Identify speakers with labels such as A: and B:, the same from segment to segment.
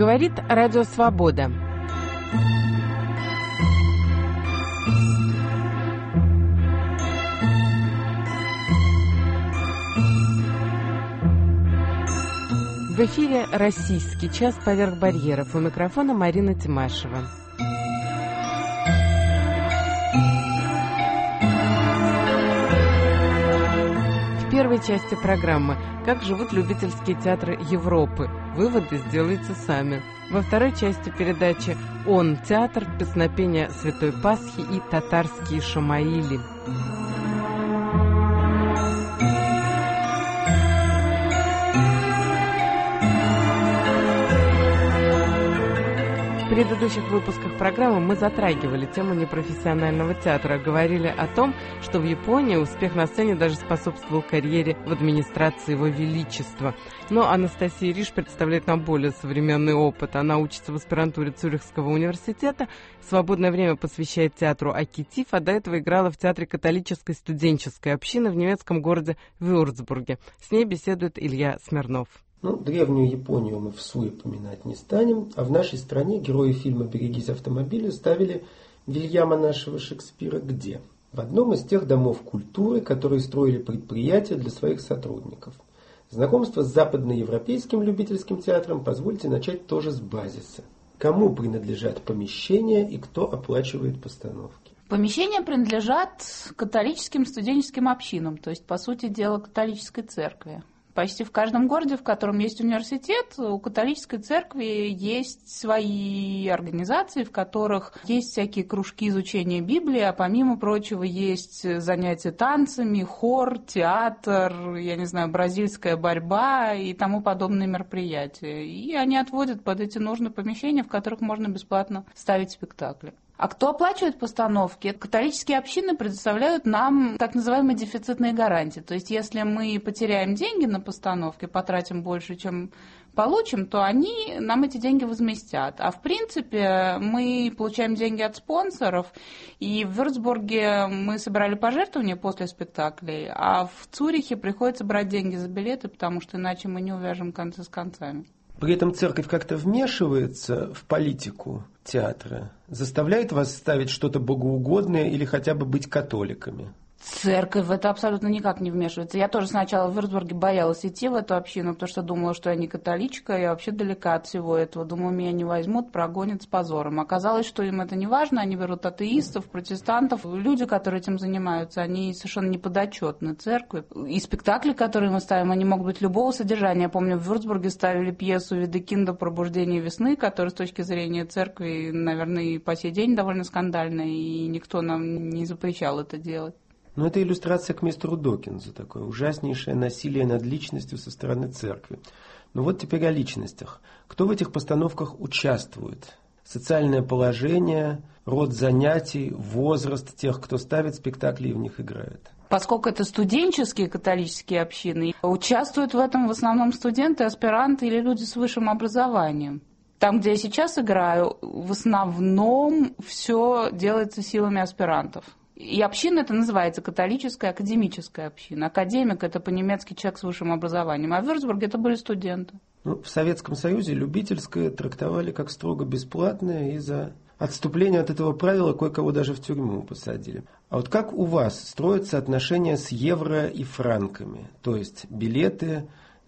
A: Говорит Радио Свобода. В эфире «Российский час поверх барьеров». У микрофона Марина Тимашева. В первой части программы «Как живут любительские театры Европы». Выводы сделайте сами. Во второй части передачи «Он театр», песнопения Святой Пасхи и татарские шамаили. В предыдущих выпусках программы мы затрагивали тему непрофессионального театра, говорили о том, что в Японии успех на сцене даже способствовал карьере в администрации Его Величества. Но Анастасия Риш представляет нам более современный опыт. Она учится в аспирантуре Цюрихского университета, свободное время посвящает театру Акитив, а до этого играла в театре католической студенческой общины в немецком городе Вюрцбурге. С ней беседует Илья Смирнов.
B: Древнюю Японию мы вслух поминать не станем, а в нашей стране герои фильма «Берегись автомобиля» ставили Вильяма нашего Шекспира где? В одном из тех домов культуры, которые строили предприятия для своих сотрудников. Знакомство с западноевропейским любительским театром позвольте начать тоже с базиса. Кому принадлежат помещения и кто оплачивает постановки?
C: Помещения принадлежат католическим студенческим общинам, то есть, по сути дела, католической церкви. Почти в каждом городе, в котором есть университет, у католической церкви есть свои организации, в которых есть всякие кружки изучения Библии, а помимо прочего есть занятия танцами, хор, театр, бразильская борьба и тому подобные мероприятия. И они отводят под эти нужные помещения, в которых можно бесплатно ставить спектакли. А кто оплачивает постановки? Католические общины предоставляют нам так называемые дефицитные гарантии. То есть, если мы потеряем деньги на постановке, потратим больше, чем получим, то они нам эти деньги возместят. А в принципе, мы получаем деньги от спонсоров, и в Вюрцбурге мы собирали пожертвования после спектаклей, а в Цюрихе приходится брать деньги за билеты, потому что иначе мы не увяжем концы с концами.
B: При этом церковь как-то вмешивается в политику театра, заставляет вас ставить что-то богоугодное или хотя бы быть католиками?
C: Церковь в это абсолютно никак не вмешивается. Я тоже сначала в Вюрцбурге боялась идти в эту общину, потому что думала, что я не католичка, я вообще далека от всего этого. Думала, меня не возьмут, прогонят с позором. Оказалось, что им это не важно, они берут атеистов, протестантов. Люди, которые этим занимаются, они совершенно не подотчетны церкви. И спектакли, которые мы ставим, они могут быть любого содержания. Я помню, в Вюрцбурге ставили пьесу Ведекинда «Пробуждение весны», которая с точки зрения церкви, наверное, и по сей день довольно скандальная, и никто нам не запрещал это делать.
B: Это иллюстрация к мистеру Докинзу, такое ужаснейшее насилие над личностью со стороны церкви. Вот теперь о личностях. Кто в этих постановках участвует? Социальное положение, род занятий, возраст тех, кто ставит спектакли и в них играет.
C: Поскольку это студенческие католические общины, участвуют в этом в основном студенты, аспиранты или люди с высшим образованием. Там, где я сейчас играю, в основном все делается силами аспирантов. И община это называется католическая академическая община. Академик это по-немецки человек с высшим образованием, а в Вюрцбурге это были студенты.
B: В Советском Союзе любительское трактовали как строго бесплатное, и за отступление от этого правила кое-кого даже в тюрьму посадили. А вот как у вас строятся отношения с евро и франками? То есть билеты,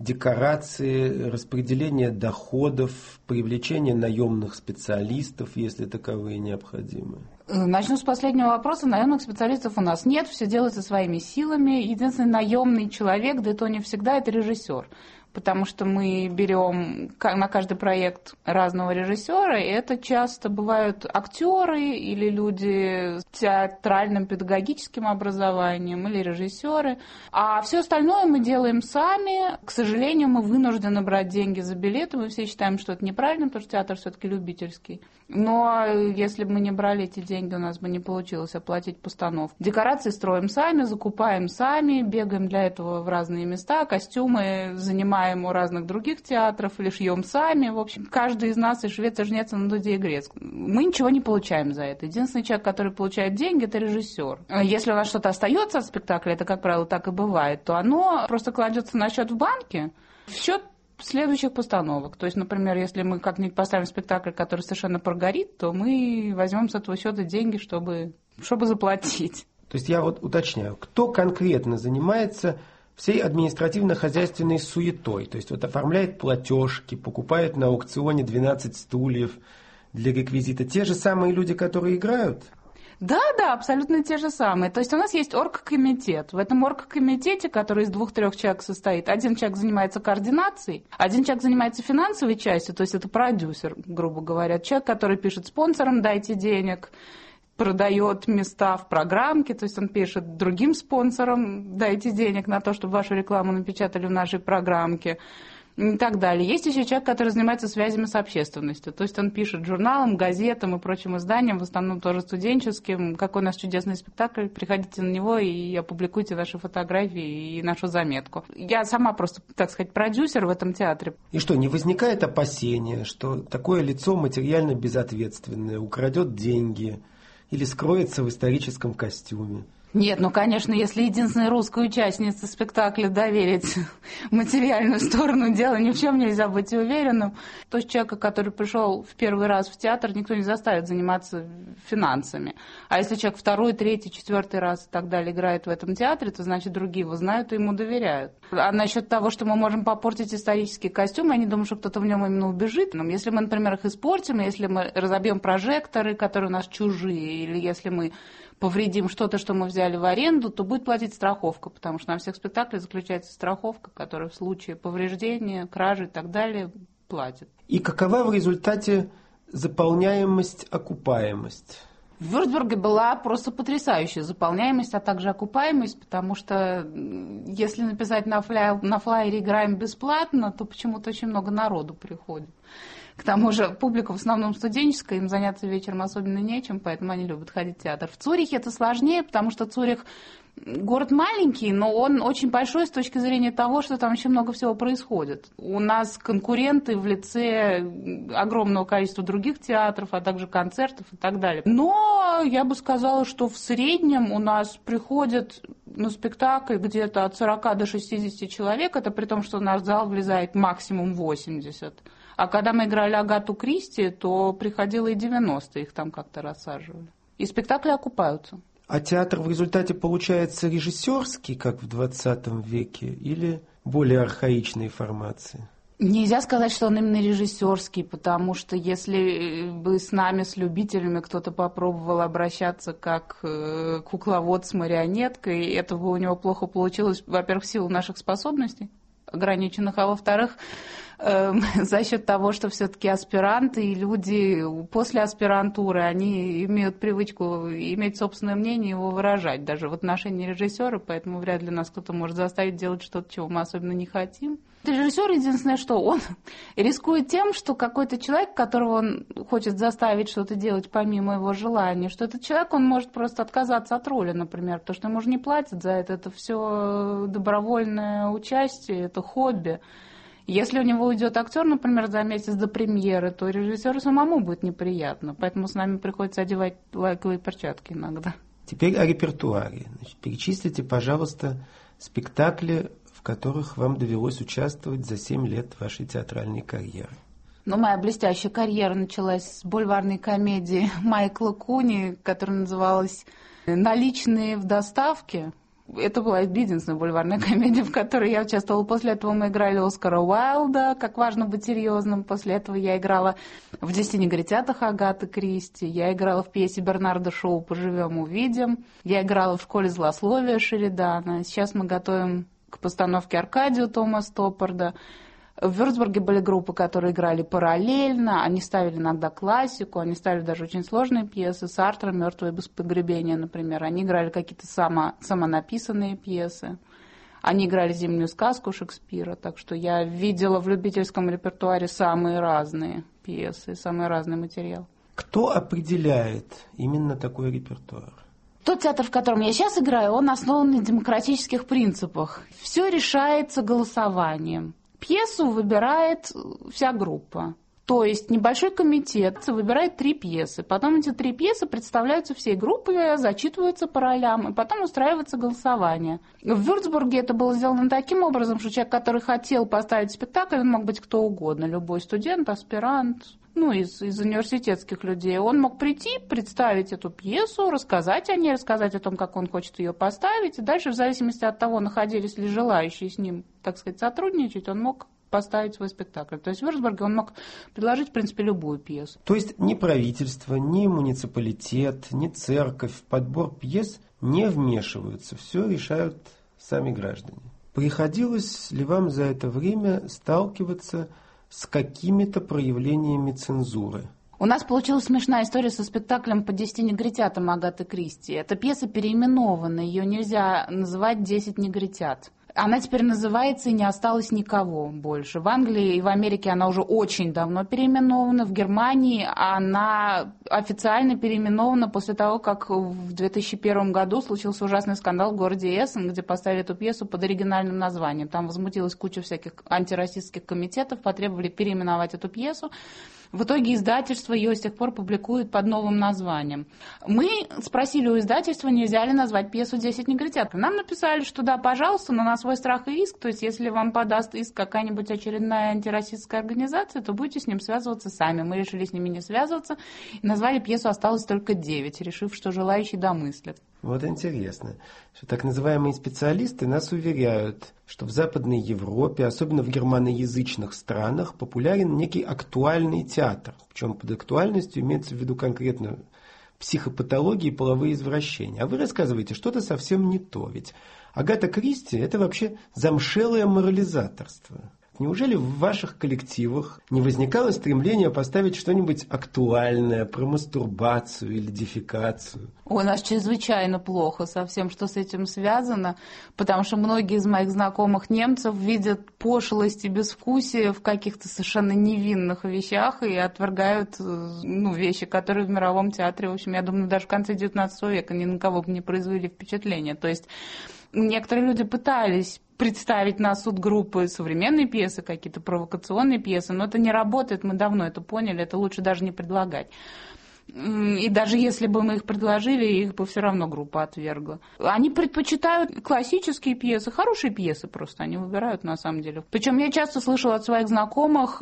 B: декорации, распределение доходов, привлечение наемных специалистов, если таковые необходимы?
C: Начну с последнего вопроса. Наемных специалистов у нас нет, все делается своими силами. Единственный наемный человек, да и то не всегда, это режиссер. Потому что мы берем на каждый проект разного режиссера, и это часто бывают актеры или люди с театральным педагогическим образованием, или режиссеры. А все остальное мы делаем сами. К сожалению, мы вынуждены брать деньги за билеты. Мы все считаем, что это неправильно, потому что театр все-таки любительский. Но если бы мы не брали эти деньги, у нас бы не получилось оплатить постановку. Декорации строим сами, закупаем сами, бегаем для этого в разные места, костюмы занимаем у разных других театров или шьем сами. В общем, каждый из нас и швец, и жнец на дуде и грец. Мы ничего не получаем за это. Единственный человек, который получает деньги, это режиссер. Если у нас что-то остается от спектакля, это, как правило, так и бывает, то оно просто кладется на счет в банке. В счет следующих постановок. То есть, например, если мы как-нибудь поставим спектакль, который совершенно прогорит, то мы возьмем с этого счета деньги, чтобы заплатить.
B: То есть я вот уточняю, кто конкретно занимается всей административно-хозяйственной суетой? То есть вот оформляет платежки, покупает на аукционе 12 стульев для реквизита. Те же самые люди, которые играют?
C: Да, абсолютно те же самые. То есть у нас есть оргкомитет. В этом оргкомитете, который из 2-3 человек состоит, один человек занимается координацией, один человек занимается финансовой частью, то есть это продюсер, грубо говоря, человек, который пишет спонсорам «дайте денег», продает места в программке, то есть он пишет другим спонсорам «дайте денег на то, чтобы вашу рекламу напечатали в нашей программке». И так далее. Есть еще человек, который занимается связями с общественностью. То есть он пишет журналам, газетам и прочим изданиям, в основном тоже студенческим, какой у нас чудесный спектакль, приходите на него и опубликуйте наши фотографии и нашу заметку. Я сама просто, так сказать, продюсер в этом театре.
B: И что, не возникает опасения, что такое лицо материально безответственное украдет деньги или скроется в историческом костюме?
C: Нет, конечно, если единственной русской участнице спектакля доверить материальную сторону дела, ни в чем нельзя быть уверенным. То есть человека, который пришел в первый раз в театр, никто не заставит заниматься финансами. А если человек 2-й, 3-й, 4-й раз и так далее играет в этом театре, то значит другие его знают и ему доверяют. А насчет того, что мы можем попортить исторический костюм, я не думаю, что кто-то в нем именно убежит. Но если мы, например, их испортим, если мы разобьем прожекторы, которые у нас чужие, или если мы повредим что-то, что мы взяли в аренду, то будет платить страховка, потому что на всех спектаклях заключается страховка, которая в случае повреждения, кражи и так далее платит.
B: И какова в результате заполняемость, окупаемость?
C: В Вюрцбурге была просто потрясающая заполняемость, а также окупаемость, потому что если написать на флайере «играем бесплатно», то почему-то очень много народу приходит. К тому же публика в основном студенческая, им заняться вечером особенно нечем, поэтому они любят ходить в театр. В Цюрихе это сложнее, потому что Цюрих город маленький, но он очень большой с точки зрения того, что там очень много всего происходит. У нас конкуренты в лице огромного количества других театров, а также концертов и так далее. Но я бы сказала, что в среднем у нас приходят на спектакль где-то от 40 до 60 человек, это при том, что в наш зал влезает максимум 80. А когда мы играли Агату Кристи, то приходило и 90, их там как-то рассаживали. И спектакли окупаются.
B: А театр в результате получается режиссерский, как в 20 веке, или более архаичной формации?
C: Нельзя сказать, что он именно режиссерский, потому что если бы с нами, с любителями, кто-то попробовал обращаться как кукловод с марионеткой, это бы у него плохо получилось, во-первых, в силу наших способностей ограниченных, а во-вторых, за счет того, что все-таки аспиранты и люди после аспирантуры, они имеют привычку иметь собственное мнение и его выражать, даже в отношении режиссера, поэтому вряд ли нас кто-то может заставить делать что-то, чего мы особенно не хотим. Режиссер, единственное, что он рискует тем, что какой-то человек, которого он хочет заставить что-то делать помимо его желания, что этот человек, он может просто отказаться от роли, например, потому что ему же не платят за это все добровольное участие, это хобби. Если у него уйдет актер, например, за месяц до премьеры, то режиссеру самому будет неприятно, поэтому с нами приходится одевать лайковые перчатки иногда.
B: Теперь о репертуаре. Значит, перечислите, пожалуйста, спектакли, в которых вам довелось участвовать за 7 лет вашей театральной карьеры.
C: Моя блестящая карьера началась с бульварной комедии Майкла Куни, которая называлась «Наличные в доставке». Это была единственная бульварная комедия, в которой я участвовала. После этого мы играли Оскара Уайлда, как важно быть серьезным. После этого я играла в «10 негритятах» Агаты Кристи. Я играла в пьесе Бернарда Шоу «Поживем, увидим». Я играла в «Школе злословия» Шеридана. Сейчас мы готовим к постановке «Аркадию» Тома Стоппарда. В Вюрцбурге были группы, которые играли параллельно, они ставили иногда классику, они ставили даже очень сложные пьесы, Сартра «Мертвое без погребения», например. Они играли какие-то самонаписанные пьесы. Они играли «Зимнюю сказку» Шекспира, так что я видела в любительском репертуаре самые разные пьесы, самый разный материал.
B: Кто определяет именно такой репертуар?
C: Тот театр, в котором я сейчас играю, он основан на демократических принципах. Все решается голосованием. Пьесу выбирает вся группа. То есть небольшой комитет выбирает 3 пьесы, потом эти 3 пьесы представляются всей группой, зачитываются по ролям, и потом устраивается голосование. В Вюрцбурге это было сделано таким образом, что человек, который хотел поставить спектакль, он мог быть кто угодно, любой студент, аспирант, из университетских людей. Он мог прийти, представить эту пьесу, рассказать о ней, рассказать о том, как он хочет ее поставить, и дальше, в зависимости от того, находились ли желающие с ним, так сказать, сотрудничать, он мог поставить свой спектакль. То есть в Вюрцбурге он мог предложить, в принципе, любую пьесу.
B: То есть ни правительство, ни муниципалитет, ни церковь в подбор пьес не вмешиваются, все решают сами граждане. Приходилось ли вам за это время сталкиваться с какими-то проявлениями цензуры?
C: У нас получилась смешная история со спектаклем «По 10 негритятам» Агаты Кристи. Эта пьеса переименована, ее нельзя называть «10 негритят». Она теперь называется «И не осталось никого больше». В Англии и в Америке она уже очень давно переименована. В Германии она официально переименована после того, как в 2001 году случился ужасный скандал в городе Эссен, где поставили эту пьесу под оригинальным названием. Там возмутилась куча всяких антирасистских комитетов, потребовали переименовать эту пьесу. В итоге издательство ее с тех пор публикует под новым названием. Мы спросили у издательства, нельзя ли назвать пьесу «10 негритят». Нам написали, что да, пожалуйста, но на свой страх и риск. То есть, если вам подаст иск какая-нибудь очередная антирасистская организация, то будете с ним связываться сами. Мы решили с ними не связываться и назвали пьесу «Осталось только 9», решив, что желающие домыслят.
B: Вот интересно, что так называемые специалисты нас уверяют, что в Западной Европе, особенно в германоязычных странах, популярен некий актуальный театр. Причем под актуальностью имеется в виду конкретно психопатологии и половые извращения. А вы рассказываете что-то совсем не то. Ведь Агата Кристи – это вообще замшелое морализаторство. Неужели в ваших коллективах не возникало стремления поставить что-нибудь актуальное про мастурбацию или дефекацию?
C: У нас чрезвычайно плохо со всем, что с этим связано, потому что многие из моих знакомых немцев видят пошлость и безвкусие в каких-то совершенно невинных вещах и отвергают вещи, которые в мировом театре, в общем, я думаю, даже в конце XIX века ни на кого бы не произвели впечатления. То есть некоторые люди пытались представить на суд группы современные пьесы, какие-то провокационные пьесы, но это не работает, мы давно это поняли, это лучше даже не предлагать. И даже если бы мы их предложили, их бы все равно группа отвергла. Они предпочитают классические пьесы, хорошие пьесы просто они выбирают на самом деле. Причем я часто слышала от своих знакомых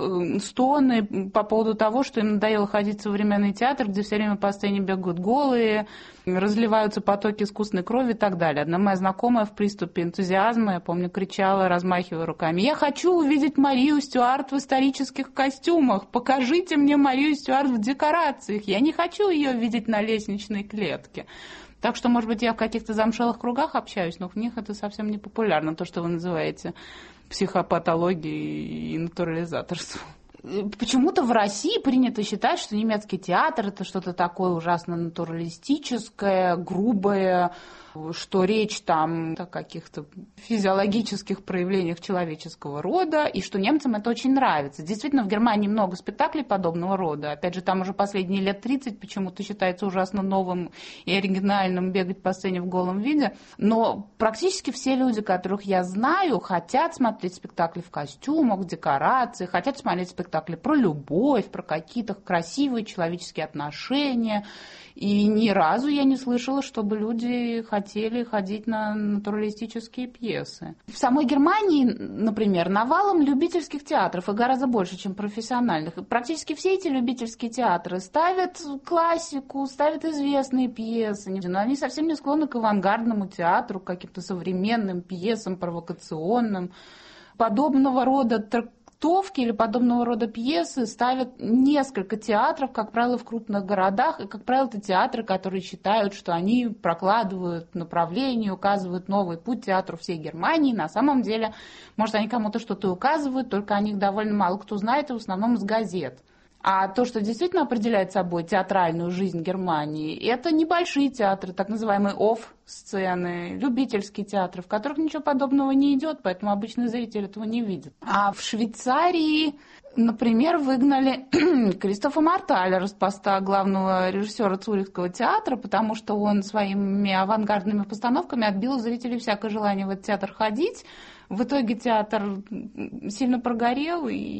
C: стоны по поводу того, что им надоело ходить в современный театр, где все время по сцене бегают голые, разливаются потоки искусственной крови и так далее. Одна моя знакомая в приступе энтузиазма, я помню, кричала, размахивая руками: «Я хочу увидеть Марию Стюарт в исторических костюмах! Покажите мне Марию Стюарт в декорациях! Я не хочу ее видеть на лестничной клетке!» Так что, может быть, я в каких-то замшелых кругах общаюсь, но в них это совсем не популярно, то, что вы называете психопатологией и натурализаторством. Почему-то в России принято считать, что немецкий театр – это что-то такое ужасно натуралистическое, грубое, что речь там о каких-то физиологических проявлениях человеческого рода, и что немцам это очень нравится. Действительно, в Германии много спектаклей подобного рода. Опять же, там уже последние лет 30 почему-то считается ужасно новым и оригинальным бегать по сцене в голом виде. Но практически все люди, которых я знаю, хотят смотреть спектакли в костюмах, в декорациях, хотят смотреть спектакли про любовь, про какие-то красивые человеческие отношения. И ни разу я не слышала, чтобы люди хотели ходить на натуралистические пьесы. В самой Германии, например, навалом любительских театров и гораздо больше, чем профессиональных. И практически все эти любительские театры ставят классику, ставят известные пьесы. Но они совсем не склонны к авангардному театру, к каким-то современным пьесам, провокационным. Подобного рода трактовки или подобного рода пьесы ставят несколько театров, как правило, в крупных городах, и, как правило, это театры, которые считают, что они прокладывают направление, указывают новый путь театру всей Германии. На самом деле, может, они кому-то что-то указывают, только о них довольно мало кто знает, и в основном из газет. А то, что действительно определяет собой театральную жизнь Германии, это небольшие театры, так называемые офф-сцены, любительские театры, в которых ничего подобного не идет, поэтому обычный зритель этого не видит. А в Швейцарии, например, выгнали Кристофа Марталя с поста главного режиссера Цюрихского театра, потому что он своими авангардными постановками отбил у зрителей всякое желание в этот театр ходить. В итоге театр сильно прогорел, и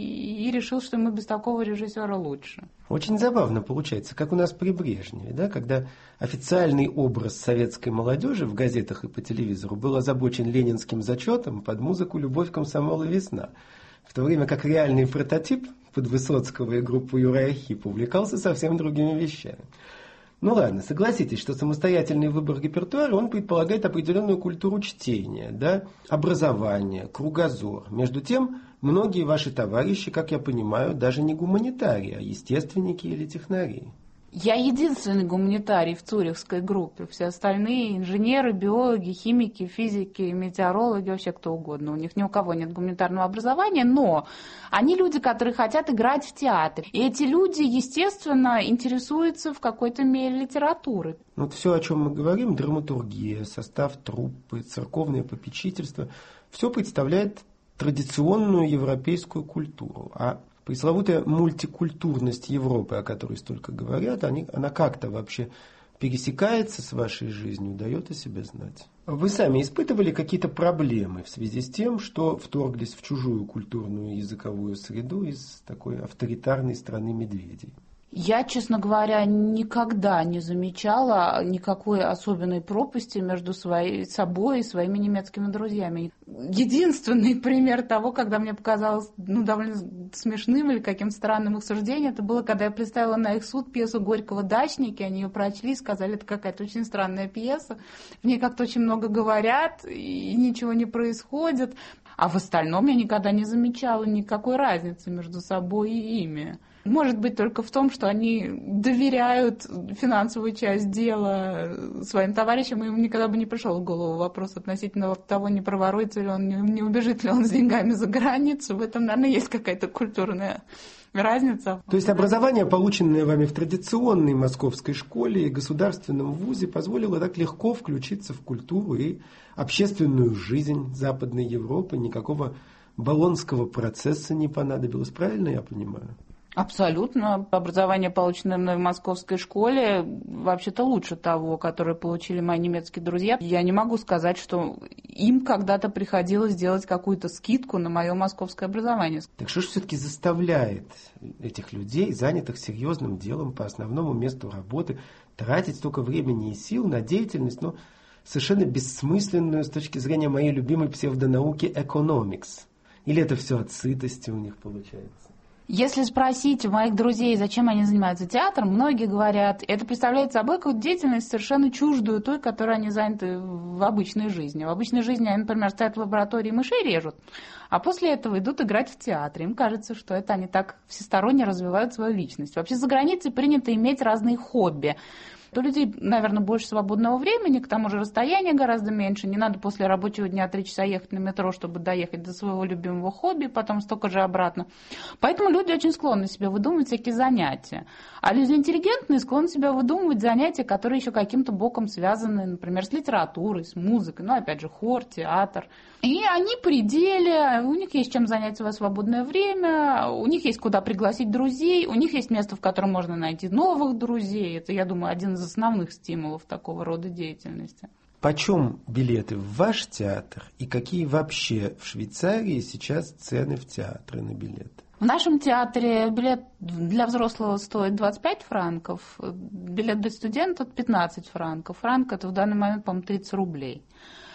C: и решил, что ему без такого режиссера лучше.
B: Очень забавно получается, как у нас при Брежневе, да, когда официальный образ советской молодежи в газетах и по телевизору был озабочен ленинским зачетом под музыку «Любовь, комсомол и весна», в то время как реальный прототип под Высоцкого и группу Юрия Архипа увлекался совсем другими вещами. Ну ладно, согласитесь, что самостоятельный выбор репертуара, он предполагает определенную культуру чтения, да, образование, кругозор. Между тем, многие ваши товарищи, как я понимаю, даже не гуманитарии, а естественники или технари.
C: Я единственный гуманитарий в цюрихской группе. Все остальные инженеры, биологи, химики, физики, метеорологи, вообще кто угодно. У них ни у кого нет гуманитарного образования, но они люди, которые хотят играть в театре. И эти люди, естественно, интересуются в какой-то мере литературой.
B: Вот все, о чем мы говорим, драматургия, состав труппы, церковное попечительство, все представляет традиционную европейскую культуру. А пресловутая мультикультурность Европы, о которой столько говорят, она как-то вообще пересекается с вашей жизнью, дает о себе знать. Вы сами испытывали какие-то проблемы в связи с тем, что вторглись в чужую культурную и языковую среду из такой авторитарной страны медведей?
C: Я, честно говоря, никогда не замечала никакой особенной пропасти между собой и своими немецкими друзьями. Единственный пример того, когда мне показалось довольно смешным или каким-то странным их суждение, это было, когда я представила на их суд пьесу Горького «Дачники». Они ее прочли и сказали, это какая-то очень странная пьеса. В ней как-то очень много говорят, и ничего не происходит. А в остальном я никогда не замечала никакой разницы между собой и ими. Может быть, только в том, что они доверяют финансовую часть дела своим товарищам, и им никогда бы не пришел в голову вопрос относительно того, не проворуется ли он, не убежит ли он с деньгами за границу. В этом, наверное, есть какая-то культурная разница.
B: То есть образование, полученное вами в традиционной московской школе и государственном вузе, позволило так легко включиться в культуру и общественную жизнь Западной Европы, никакого болонского процесса не понадобилось, правильно я понимаю?
C: Абсолютно. Образование, полученное в московской школе, вообще-то лучше того, которое получили мои немецкие друзья. Я не могу сказать, что им когда-то приходилось делать какую-то скидку на мое московское образование.
B: Так что же все-таки заставляет этих людей, занятых серьезным делом по основному месту работы, тратить столько времени и сил на деятельность, но совершенно бессмысленную с точки зрения моей любимой псевдонауки economics? Или это все от сытости у них получается?
C: Если спросить у моих друзей, зачем они занимаются театром, многие говорят, это представляет собой какую-то деятельность совершенно чуждую той, которой они заняты в обычной жизни. В обычной жизни они, например, стоят в лаборатории, мышей режут, а после этого идут играть в театре. Им кажется, что это они так всесторонне развивают свою личность. Вообще за границей принято иметь разные хобби. У людей, наверное, больше свободного времени, к тому же расстояние гораздо меньше. Не надо после рабочего дня 3 часа ехать на метро, чтобы доехать до своего любимого хобби, потом столько же обратно. Поэтому люди очень склонны себе выдумывать всякие занятия. А люди интеллигентные склонны себе выдумывать занятия, которые еще каким-то боком связаны, например, с литературой, с музыкой, опять же, хор, театр. И они при деле, у них есть чем занять свое свободное время, у них есть куда пригласить друзей, у них есть место, в котором можно найти новых друзей. Это, я думаю, один из основных стимулов такого рода деятельности.
B: Почем билеты в ваш театр и какие вообще в Швейцарии сейчас цены в театры на билеты?
C: В нашем театре билет для взрослого стоит 25 франков, билет для студента 15 франков. Франк – это в данный момент, по-моему, 30 рублей.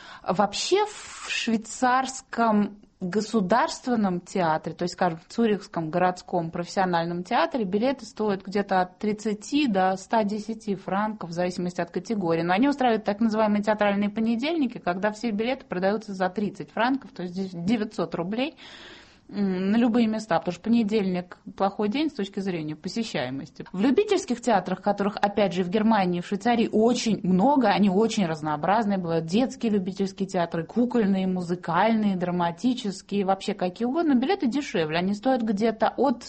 C: Вообще в швейцарском государственном театре, то есть, скажем, в Цюрихском городском профессиональном театре билеты стоят где-то от 30 до 110 франков, в зависимости от категории. Но они устраивают так называемые театральные понедельники, когда все билеты продаются за 30 франков, то есть 900 рублей на любые места, потому что понедельник плохой день с точки зрения посещаемости. В любительских театрах, которых, опять же, в Германии, в Швейцарии очень много, они очень разнообразные, бывают детские любительские театры, кукольные, музыкальные, драматические, вообще какие угодно, билеты дешевле, они стоят где-то от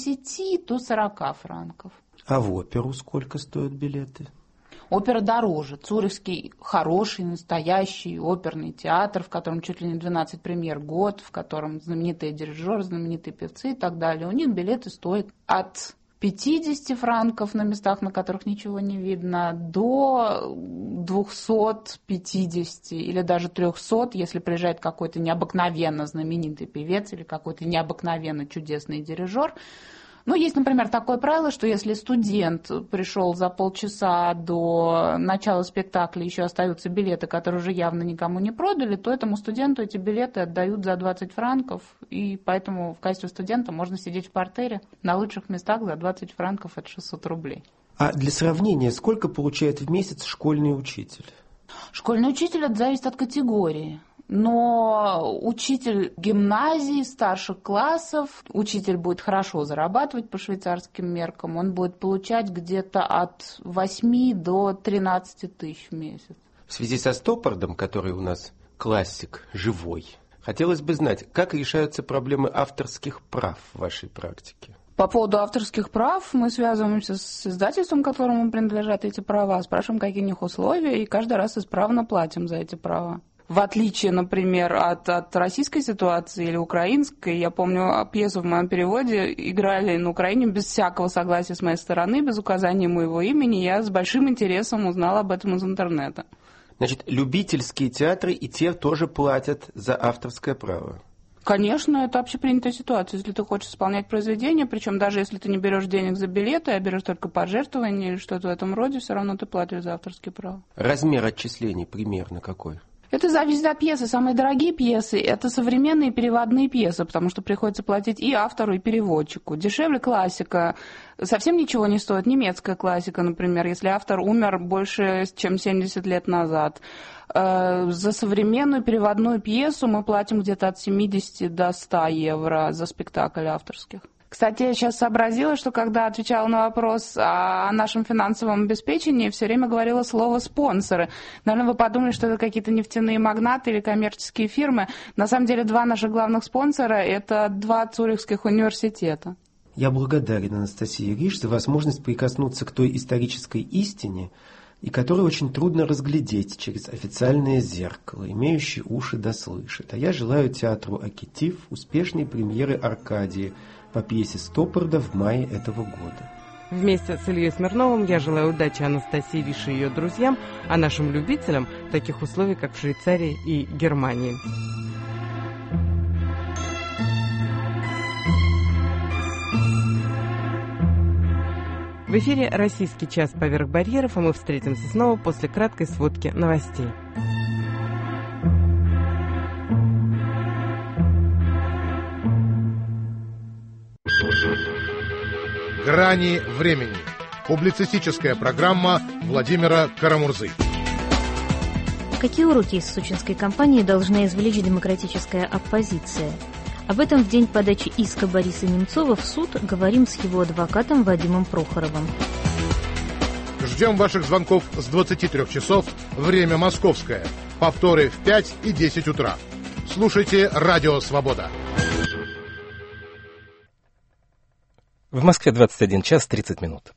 C: 10 до 40 франков.
B: А в оперу сколько стоят билеты?
C: Опера дороже. Цюрихский хороший, настоящий оперный театр, в котором чуть ли не 12 премьер в год, в котором знаменитые дирижеры, знаменитые певцы и так далее. У них билеты стоят от 50 франков на местах, на которых ничего не видно, до 250 или даже 300, если приезжает какой-то необыкновенно знаменитый певец или какой-то необыкновенно чудесный дирижер. Ну, есть, например, такое правило, что если студент пришел за полчаса до начала спектакля, еще остаются билеты, которые уже явно никому не продали, то этому студенту эти билеты отдают за 20 франков, и поэтому в качестве студента можно сидеть в партере на лучших местах за 20 франков, это 600 рублей.
B: А для сравнения, сколько получает в месяц школьный учитель?
C: Школьный учитель, это зависит от категории. Но учитель гимназии, старших классов, учитель будет хорошо зарабатывать по швейцарским меркам, он будет получать где-то от 8 до 13 тысяч в месяц.
B: В связи со Стоппардом, который у нас классик живой, хотелось бы знать, как решаются проблемы авторских прав в вашей практике?
C: По поводу авторских прав мы связываемся с издательством, которому принадлежат эти права, спрашиваем, какие у них условия, и каждый раз исправно платим за эти права. В отличие, например, от российской ситуации или украинской, я помню, пьесу в моем переводе играли на Украине без всякого согласия с моей стороны, без указания моего имени. Я с большим интересом узнала об этом из интернета.
B: Значит, любительские театры и те тоже платят за авторское право?
C: Конечно, это общепринятая ситуация. Если ты хочешь исполнять произведение, причем даже если ты не берешь денег за билеты, а берешь только пожертвования или что-то в этом роде, все равно ты платишь за авторские права.
B: Размер отчислений примерно какой?
C: Это зависит от пьесы. Самые дорогие пьесы – это современные переводные пьесы, потому что приходится платить и автору, и переводчику. Дешевле классика. Совсем ничего не стоит. Немецкая классика, например, если автор умер больше, чем 70 лет назад. За современную переводную пьесу мы платим где-то от 70 до 100 евро за спектакль авторских. Кстати, я сейчас сообразила, что когда отвечала на вопрос о нашем финансовом обеспечении, все время говорила слово «спонсоры». Наверное, вы подумали, что это какие-то нефтяные магнаты или коммерческие фирмы. На самом деле, два наших главных спонсора – это два цюрихских университета.
B: Я благодарен Анастасии Риш за возможность прикоснуться к той исторической истине, и которую очень трудно разглядеть через официальное зеркало, имеющие уши да слышат. А я желаю театру «Акитив» успешной премьеры «Аркадии» по пьесе Стоппарда в мае этого года.
A: Вместе с Ильей Смирновым я желаю удачи Анастасии Риш и ее друзьям, а нашим любителям таких условий, как в Швейцарии и Германии. В эфире «Российский час поверх барьеров», а мы встретимся снова после краткой сводки новостей.
D: «Грани времени». Публицистическая программа Владимира Карамурзы.
E: Какие уроки из сочинской кампании должна извлечь демократическая оппозиция? Об этом в день подачи иска Бориса Немцова в суд говорим с его адвокатом Вадимом Прохоровым.
D: Ждем ваших звонков с 23 часов, время московское. Повторы в 5 и 10 утра. Слушайте «Радио Свобода».
F: В Москве 21 час 30 минут.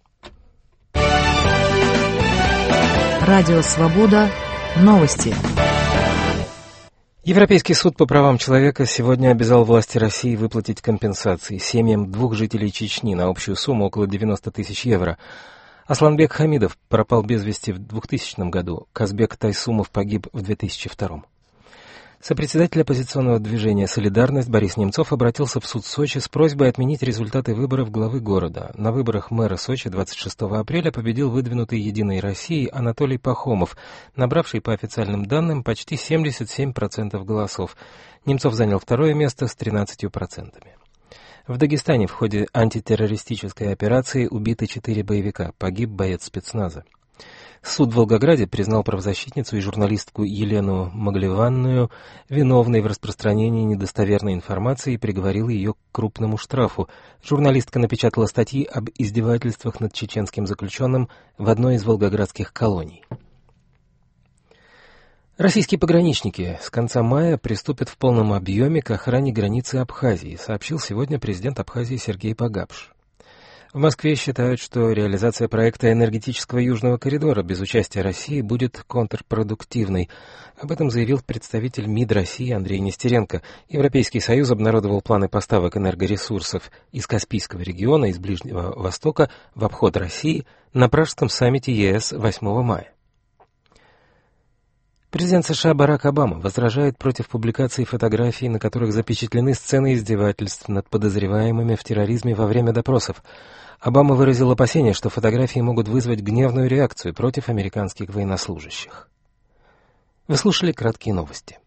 G: Радио «Свобода». Новости.
F: Европейский суд по правам человека сегодня обязал власти России выплатить компенсации семьям двух жителей Чечни на общую сумму около 90 тысяч евро. Асланбек Хамидов пропал без вести в 2000 году, Казбек Тайсумов погиб в 2002. Сопредседатель оппозиционного движения «Солидарность» Борис Немцов обратился в суд Сочи с просьбой отменить результаты выборов главы города. На выборах мэра Сочи 26 апреля победил выдвинутый «Единой Россией» Анатолий Пахомов, набравший по официальным данным почти 77% голосов. Немцов занял второе место с 13%. В Дагестане в ходе антитеррористической операции убиты 4 боевика, погиб боец спецназа. Суд в Волгограде признал правозащитницу и журналистку Елену Маглеванную виновной в распространении недостоверной информации и приговорил ее к крупному штрафу. Журналистка напечатала статьи об издевательствах над чеченским заключенным в одной из волгоградских колоний. Российские пограничники с конца мая приступят в полном объеме к охране границы Абхазии, сообщил сегодня президент Абхазии Сергей Погабш. В Москве считают, что реализация проекта энергетического Южного коридора без участия России будет контрпродуктивной. Об этом заявил представитель МИД России Андрей Нестеренко. Европейский Союз обнародовал планы поставок энергоресурсов из Каспийского региона, из Ближнего Востока в обход России на Пражском саммите ЕС 8 мая. Президент США Барак Обама возражает против публикации фотографий, на которых запечатлены сцены издевательств над подозреваемыми в терроризме во время допросов. Обама выразил опасение, что фотографии могут вызвать гневную реакцию против американских военнослужащих. Вы слушали краткие новости.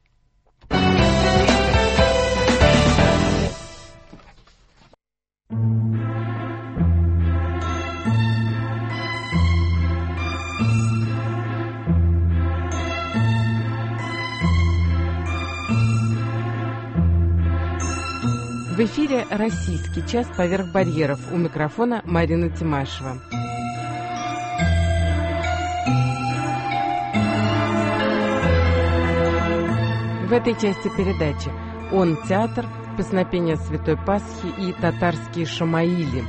A: В эфире «Российский час поверх барьеров». У микрофона Марина Тимашева. В этой части передачи «Он театр», «Песнопение Святой Пасхи» и «Татарские шамаили».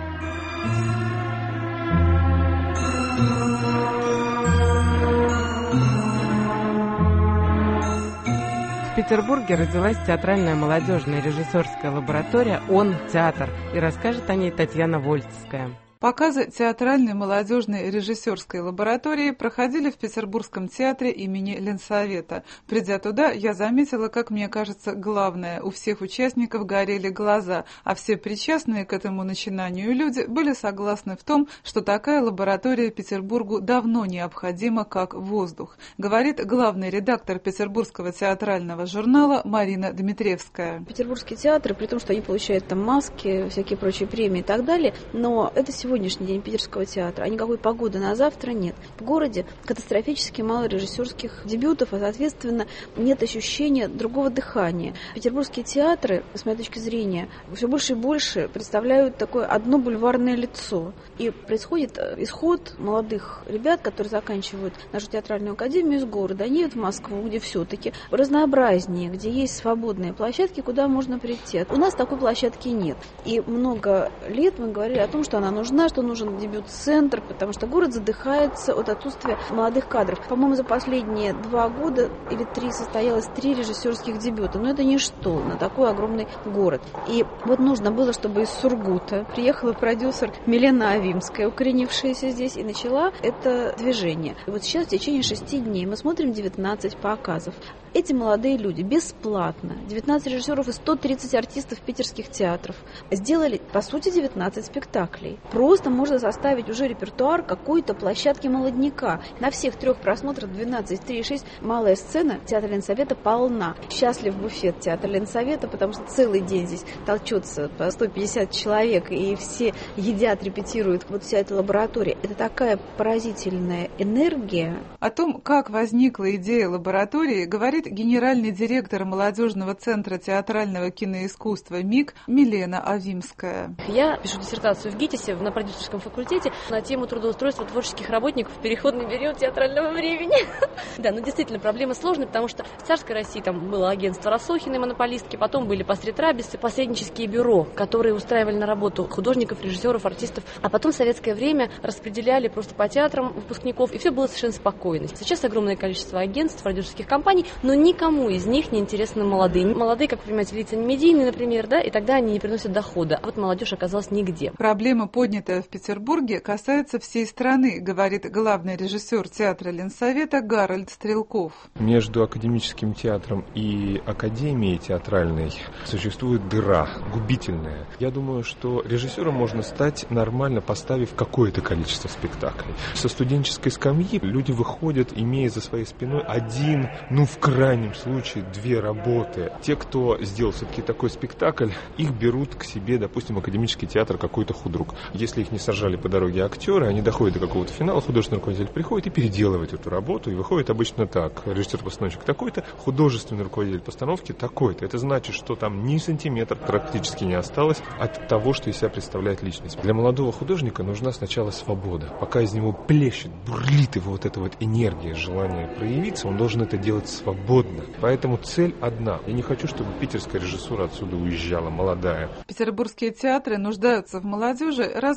A: В Петербурге родилась театральная молодежная режиссерская лаборатория «Он театр», и расскажет о ней Татьяна Вольцкая.
H: Показы театральной молодежной режиссерской лаборатории проходили в Петербургском театре имени Ленсовета. Придя туда, я заметила, как мне кажется, главное, у всех участников горели глаза, а все причастные к этому начинанию люди были согласны в том, что такая лаборатория Петербургу давно необходима, как воздух, говорит главный редактор Петербургского театрального журнала Марина Дмитриевская.
I: Петербургские театры, при том, что они получают там маски, всякие прочие премии и так далее, но это сегодняшний день Питерского театра, а никакой погоды на завтра нет. В городе катастрофически мало режиссерских дебютов, а, соответственно, нет ощущения другого дыхания. Петербургские театры, с моей точки зрения, все больше и больше представляют такое одно бульварное лицо. И происходит исход молодых ребят, которые заканчивают нашу театральную академию из города. Они едут в Москву, где все-таки разнообразнее, где есть свободные площадки, куда можно прийти. У нас такой площадки нет. И много лет мы говорили о том, что она нужна, что нужен дебют-центр, потому что город задыхается от отсутствия молодых кадров. По-моему, за последние 2 года или 3 состоялось 3 режиссерских дебюта. Но это ничто на такой огромный город. И вот нужно было, чтобы из Сургута приехала продюсер Милена Авимская, укоренившаяся здесь, и начала это движение. И вот сейчас в течение 6 дней мы смотрим 19 показов. Эти молодые люди бесплатно, 19 режиссеров и 130 артистов питерских театров, сделали, по сути, 19 спектаклей. Просто можно составить уже репертуар какой-то площадки молодняка. На всех 3 просмотрах 12, 3 и 6 малая сцена театра Ленсовета полна. Счастлив буфет театра Ленсовета, потому что целый день здесь толчется по 150 человек, и все едят, репетируют. Вот вся эта лаборатория. Это такая поразительная энергия.
H: О том, как возникла идея лаборатории, говорит генеральный директор молодежного центра театрального киноискусства МИК Милена Авимская.
J: Я пишу диссертацию в ГИТИСе на продюсерском факультете на тему трудоустройства творческих работников в переходный период театрального времени. Да, ну действительно, проблема сложная, потому что в царской России там было агентство Рассохиной, монополистки, потом были посредрабисы, посреднические бюро, которые устраивали на работу художников, режиссеров, артистов, а потом в советское время распределяли просто по театрам выпускников, и все было совершенно спокойно. Сейчас огромное количество агентств, продюсерских компаний, но никому из них не интересны молодые. Молодые, как вы понимаете, лица не медийные, например, да, и тогда они не приносят дохода, а вот молодежь оказалась нигде.
H: Проблема, поднятая в Петербурге, касается всей страны, говорит главный режиссер театра Ленсовета Гарольд Стрелков.
K: Между академическим театром и академией театральной существует дыра, губительная. Я думаю, что режиссером можно стать, нормально поставив какое-то количество спектаклей. Со студенческой скамьи люди выходят, имея за своей спиной 1, в крайнем случае 2 работы. Те, кто сделал все-таки такой спектакль, их берут к себе, допустим, академический театр, какой-то худрук. Если их не сажали по дороге актеры, они доходят до какого-то финала, художественный руководитель приходит и переделывает эту работу, и выходит обычно так. Режиссер-постановщик такой-то, художественный руководитель постановки такой-то. Это значит, что там ни сантиметр практически не осталось от того, что из себя представляет личность. Для молодого художника нужна сначала свобода. Пока из него плещет, бурлит его вот эта вот энергия, желание проявиться, он должен это делать свободно. Поэтому цель одна. Я не хочу, чтобы питерская режиссура отсюда уезжала, молодая.
H: Петербургские театры нуждаются в молодежи раз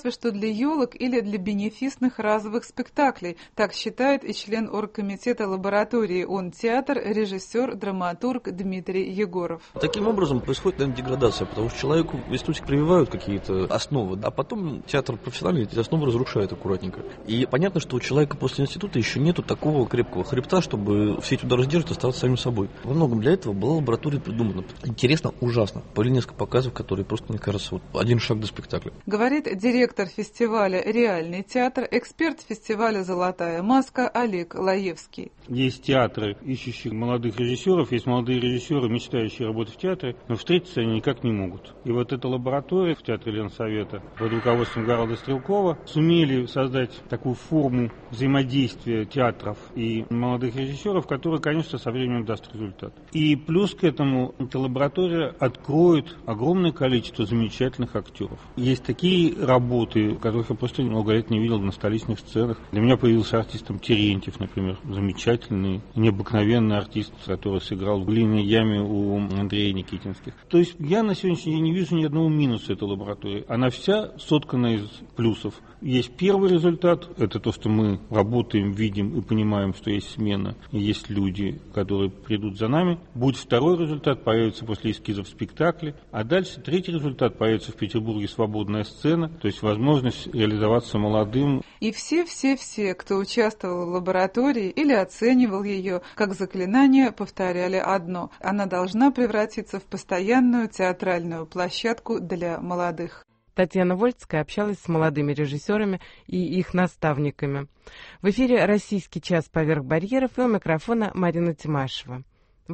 H: разве что для елок или для бенефисных разовых спектаклей. Так считает и член оргкомитета лаборатории «Он театр», режиссер, драматург Дмитрий Егоров.
L: Таким образом происходит, наверное, деградация, потому что человеку в институте прививают какие-то основы, а потом театр профессиональный эти основы разрушает аккуратненько. И понятно, что у человека после института еще нету такого крепкого хребта, чтобы все эти удары сдерживать и оставаться самим собой. Во многом для этого была лаборатория придумана. Интересно, ужасно. Были несколько показов, которые просто, мне кажется, вот один шаг до спектакля.
H: Говорит директор фестиваля «Реальный театр», эксперт фестиваля «Золотая маска» Олег Лаевский.
M: Есть театры, ищущие молодых режиссеров, есть молодые режиссеры, мечтающие работать в театре, но встретиться они никак не могут. И вот эта лаборатория в театре Ленсовета под руководством Гарольда Стрелкова сумели создать такую форму взаимодействия театров и молодых режиссеров, которая, конечно, со временем даст результат. И плюс к этому эта лаборатория откроет огромное количество замечательных актеров. Есть такие работы, которых я просто много лет не видел на столичных сценах. Для меня появился артистом Терентьев, например, замечательный, необыкновенный артист, который сыграл в «Глиняной яме» у Андрея Никитинских. То есть я на сегодняшний день не вижу ни одного минуса этой лаборатории. Она вся соткана из плюсов. Есть первый результат, это то, что мы работаем, видим и понимаем, что есть смена, и есть люди, которые придут за нами. Будет второй результат, появится после эскизов спектакли, а дальше третий результат, появится в Петербурге свободная сцена, то есть возможность реализоваться молодым.
H: И все, кто участвовал в лаборатории или оценивал ее как заклинание, повторяли одно: она должна превратиться в постоянную театральную площадку для молодых.
A: Татьяна Вольцкая общалась с молодыми режиссерами и их наставниками. В эфире «Российский час поверх барьеров», и у микрофона Марина Тимашева.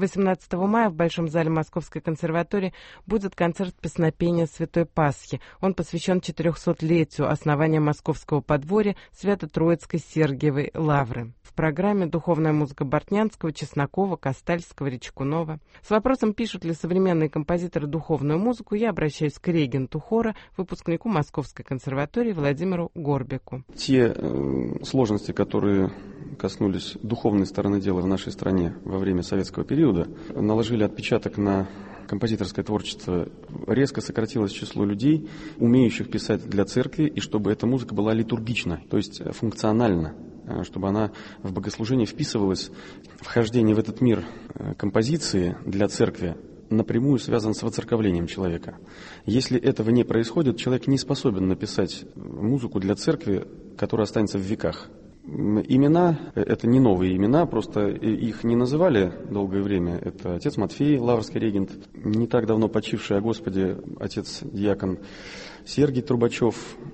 A: 18 мая в Большом зале Московской консерватории будет концерт песнопения Святой Пасхи. Он посвящен 400-летию основания Московского подворья Свято-Троицкой Сергиевой Лавры. В программе духовная музыка Бортнянского, Чеснокова, Костальского, Речкунова. С вопросом, пишут ли современные композиторы духовную музыку, я обращаюсь к регенту хора, выпускнику Московской консерватории Владимиру Горбику.
N: Те сложности, которые коснулись духовной стороны дела в нашей стране во время советского периода, наложили отпечаток на композиторское творчество. Резко сократилось число людей, умеющих писать для церкви, и чтобы эта музыка была литургична, то есть функциональна, чтобы она в богослужение вписывалась. Вхождение в этот мир композиции для церкви напрямую связан с воцерковлением человека. Если этого не происходит, человек не способен написать музыку для церкви, которая останется в веках. Имена – это не новые имена, просто их не называли долгое время. Это отец Матфей, лаврский регент, не так давно почивший о Господе отец-диакон Сергий Трубачев.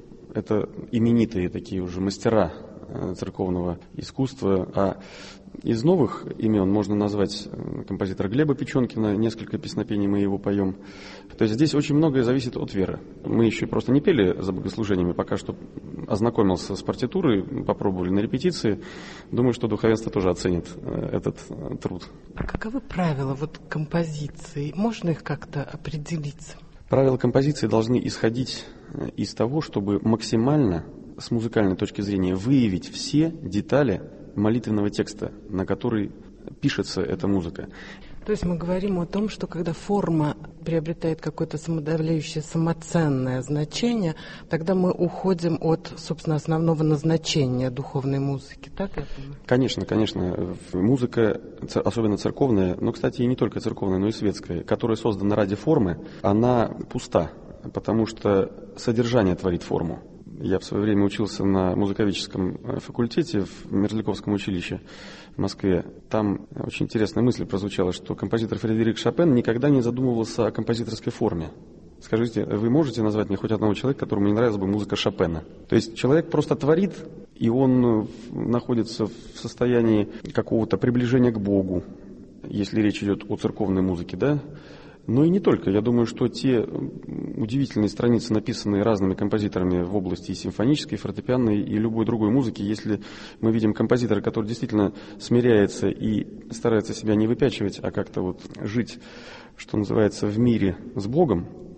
N: Это именитые такие уже мастера церковного искусства. А из новых имен можно назвать композитора Глеба Печенкина, несколько песнопений мы его поем. То есть здесь очень многое зависит от веры. Мы еще просто не пели за богослужениями, пока что ознакомился с партитурой, попробовали на репетиции. Думаю, что духовенство тоже оценит этот труд.
A: А каковы правила композиции? Можно их как-то определить?
N: Правила композиции должны исходить из того, чтобы максимально с музыкальной точки зрения выявить все детали молитвенного текста, на который пишется эта музыка.
A: То есть мы говорим о том, что когда форма приобретает какое-то самодавляющее, самоценное значение, тогда мы уходим от, собственно, основного назначения духовной музыки, так я понимаю?
N: Конечно, конечно. Музыка, особенно церковная, но, кстати, и не только церковная, но и светская, которая создана ради формы, она пуста, потому что содержание творит форму. Я в свое время учился на музыковедческом факультете в Мерзляковском училище в Москве. Там очень интересная мысль прозвучала, что композитор Фредерик Шопен никогда не задумывался о композиторской форме. Скажите, вы можете назвать мне хоть одного человека, которому не нравилась бы музыка Шопена? То есть человек просто творит, и он находится в состоянии какого-то приближения к Богу, если речь идет о церковной музыке, да? Но и не только. Я думаю, что те удивительные страницы, написанные разными композиторами в области и симфонической, и фортепианной, и любой другой музыки, если мы видим композитора, который действительно смиряется и старается себя не выпячивать, а как-то вот жить, что называется, в мире с Богом,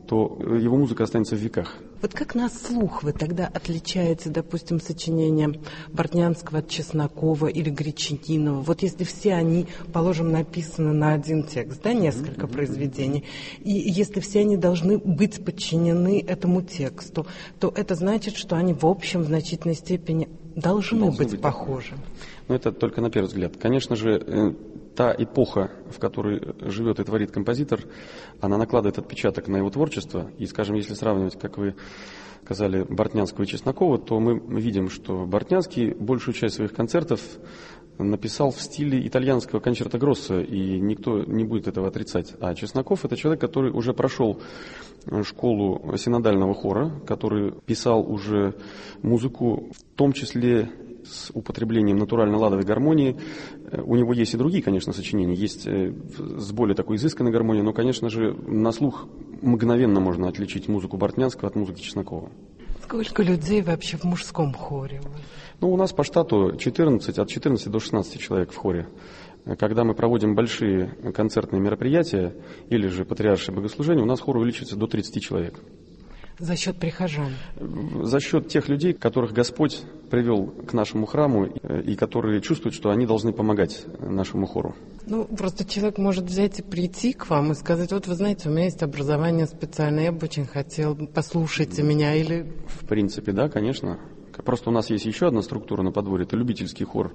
N: то его музыка останется в веках.
A: Вот как на слух вы тогда отличаете, допустим, сочинения Бортнянского от Чеснокова или Гречанинова? Вот если все они, положим, написаны на один текст, да, несколько произведений, и если все они должны быть подчинены этому тексту, то это значит, что они в общем в значительной степени должны быть похожи.
N: Но это только на первый взгляд. Конечно же, та эпоха, в которой живет и творит композитор, она накладывает отпечаток на его творчество. И, скажем, если сравнивать, как вы сказали, Бортнянского и Чеснокова, то мы видим, что Бортнянский большую часть своих концертов написал в стиле итальянского кончерто гроссо, и никто не будет этого отрицать. А Чесноков — это человек, который уже прошел школу синодального хора, который писал уже музыку, в том числе с употреблением натурально-ладовой гармонии. У него есть и другие, конечно, сочинения, есть с более такой изысканной гармонией, но, конечно же, на слух мгновенно можно отличить музыку Бортнянского от музыки Чеснокова.
A: Сколько людей вообще в мужском хоре?
N: Ну, у нас по штату от 14 до 16 человек в хоре. Когда мы проводим большие концертные мероприятия или же патриаршие богослужения, у нас хор увеличивается до 30 человек.
A: За счет прихожан?
N: За счет тех людей, которых Господь привел к нашему храму и которые чувствуют, что они должны помогать нашему хору.
A: Ну, просто человек может взять и прийти к вам и сказать: вот вы знаете, у меня есть образование специальное, я бы очень хотел, послушайте меня, или...
N: В принципе, да, конечно. Просто у нас есть еще одна структура на подворье, это любительский хор.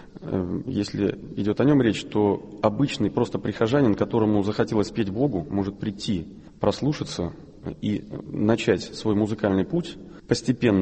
N: Если идет о нем речь, то обычный просто прихожанин, которому захотелось петь Богу, может прийти, прослушаться и начать свой музыкальный путь, постепенно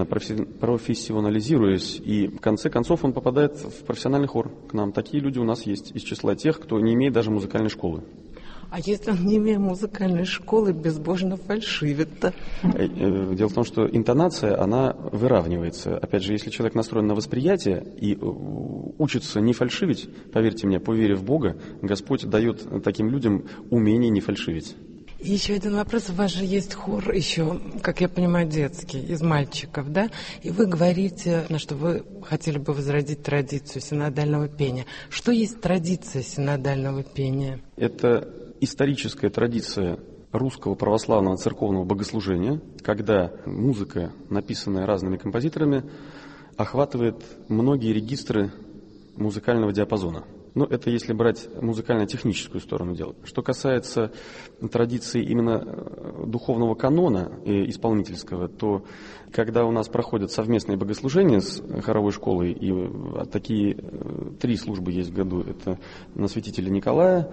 N: профессионализируясь, и в конце концов он попадает в профессиональный хор к нам. Такие люди у нас есть из числа тех, кто не имеет даже музыкальной школы.
A: А если он, не имея музыкальной школы, безбожно фальшивит-то?
N: Дело в том, что интонация, она выравнивается. Опять же, если человек настроен на восприятие и учится не фальшивить, поверьте мне, по вере в Бога, Господь дает таким людям умение не фальшивить.
A: И еще один вопрос. У вас же есть хор еще, как я понимаю, детский, из мальчиков, да? И вы говорите, что вы хотели бы возродить традицию синодального пения. Что есть традиция синодального пения?
N: Это историческая традиция русского православного церковного богослужения, когда музыка, написанная разными композиторами, охватывает многие регистры музыкального диапазона. Но это если брать музыкально-техническую сторону дела. Что касается традиции именно духовного канона и исполнительского, то когда у нас проходят совместные богослужения с хоровой школой, и такие 3 службы есть в году, это на святителя Николая,